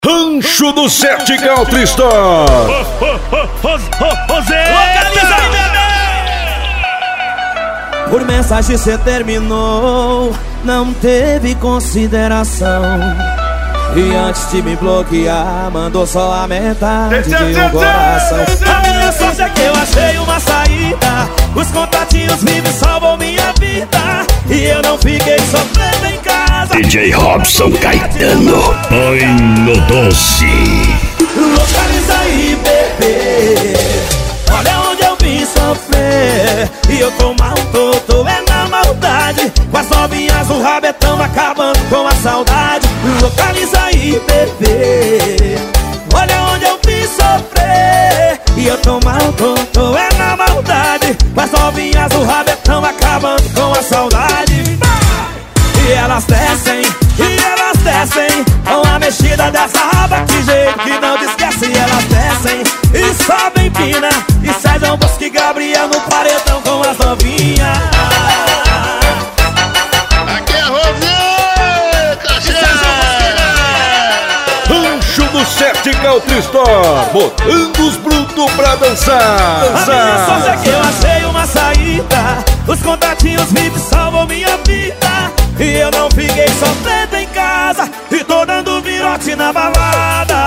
Rancho do Sete Country Store. Localiza aí, bebê! Por mensagem cê terminou, não teve consideração. E antes de me bloquear, mandou só a metade de um coração. A minha sorte é que eu achei uma saída. Os contatinhos vivos salvam minha vida. E eu não fiquei sofrendo em casa. DJ Robson Caetano, põe no doce. Localiza aí, bebê. Olha onde eu vim sofrer. E eu tô mal, tô é na maldade. Com as novinhas o rabetão acabando com a saudade. Localiza aí, bebê. Olha onde eu vim sofrer. E eu tô mal, tô é na maldade. Com as novinhas o rabetão acabando com a saudade. E elas descem com a mexida dessa raba. Que jeito que não te esquece. E elas descem e sobem pina. E Sérgio Bosque e Gabriel no paredão com as novinhas. Aqui é Roseta, Rancho do Sete Country Store, botando os brutos pra dançar. A minha sorte é que eu achei uma saída. Os contatinhos vivos salvam minha vida. E eu não fiquei sofrendo em casa. E tô dando virote na balada.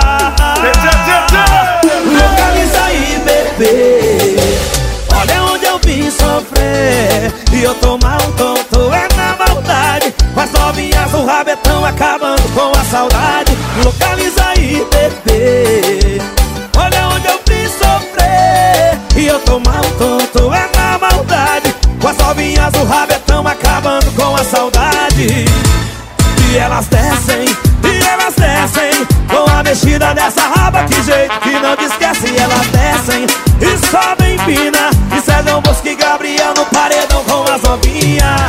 Localiza aí, bebê. Olha onde eu vim sofrer. E eu tô mal, tô é na maldade. Com as novinhas o rabetão acabando com a saudade. Localiza aí, bebê. Olha onde eu vim sofrer. E eu tô mal, tô é na maldade. Com as novinhas o rabetão acabando com a saudade. E elas descem com a mexida dessa raba. Que jeito que não te esquece. E elas descem e sobem pina. E Sérgio Bosque e Gabriel no paredão com as novinhas.